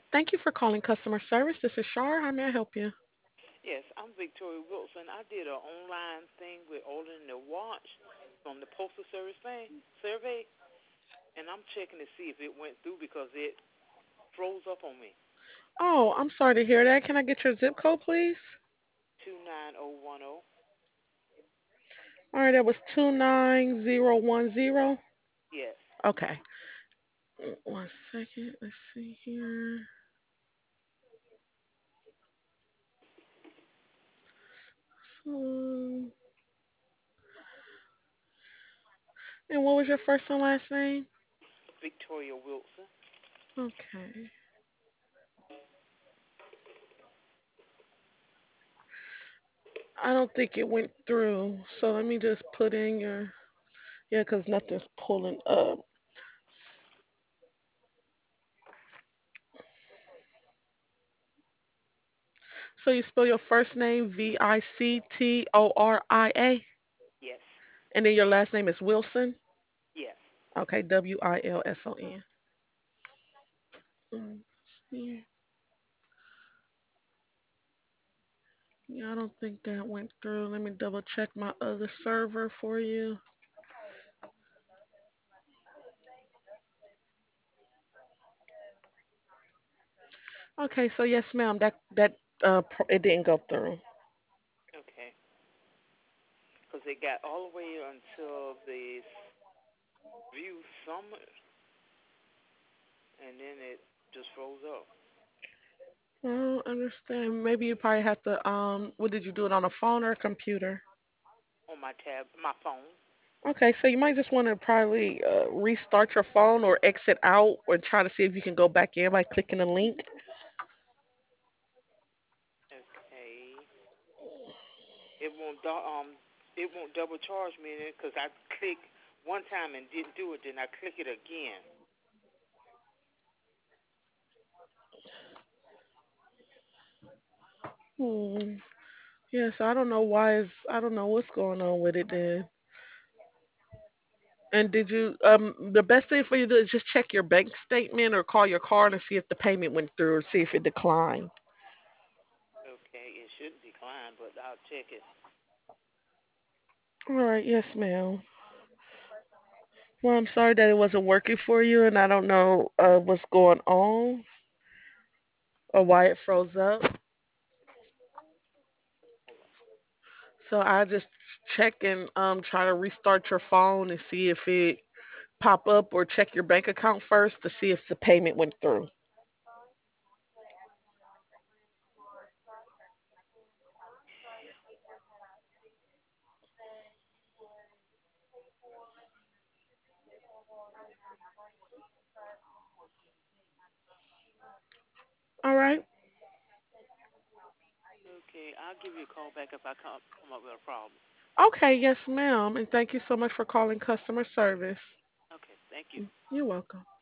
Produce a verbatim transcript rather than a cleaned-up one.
Thank you for calling customer service. This is Shar. How may I help you? Yes, I'm Victoria Wilson. I did an online thing with ordering the watch from the Postal Service thing survey, and I'm checking to see if it went through because it froze up on me. Oh, I'm sorry to hear that. Can I get your zip code, please? Two nine zero one zero. All right, that was two nine zero one zero. Yes. Okay. One second. Let's see here. Hmm. And what was your first and last name? Victoria Wilson. Okay. I don't think it went through. So let me just put in your, yeah, because nothing's pulling up. So you spell your first name V I C T O R I A, Yes. and then your last name is Wilson. Yes. Okay, W I L S O N. Mm, see. Yeah, I don't think that went through. Let me double check my other server for you. Okay, so yes, ma'am, that that uh pro- it didn't go through. Okay. Because it got all the way until the view summer, and then it just froze up I don't understand. Maybe you probably have to um. What did you do it on a phone or a computer? on my tab, my phone. Okay, so you might just want to probably uh, restart your phone or exit out or try to see if you can go back in by clicking the link. Okay. It won't do- um it won't double charge me because I click one time and didn't do it. Then I click it again. Hmm. Yeah, so I don't know why it's I don't know what's going on with it then. And did you um the best thing for you to do is just check your bank statement or call your card and see if the payment went through or see if it declined. Okay, it shouldn't decline, but I'll check it. All right, yes, ma'am. Well, I'm sorry that it wasn't working for you, and I don't know uh, what's going on or why it froze up. Hold on. So I just check and um try to restart your phone and see if it pop up or check your bank account first to see if the payment went through. All right. Okay, I'll give you a call back if I come come up with a problem. Okay, yes, ma'am. And thank you so much for calling customer service. Okay, thank you. You're welcome.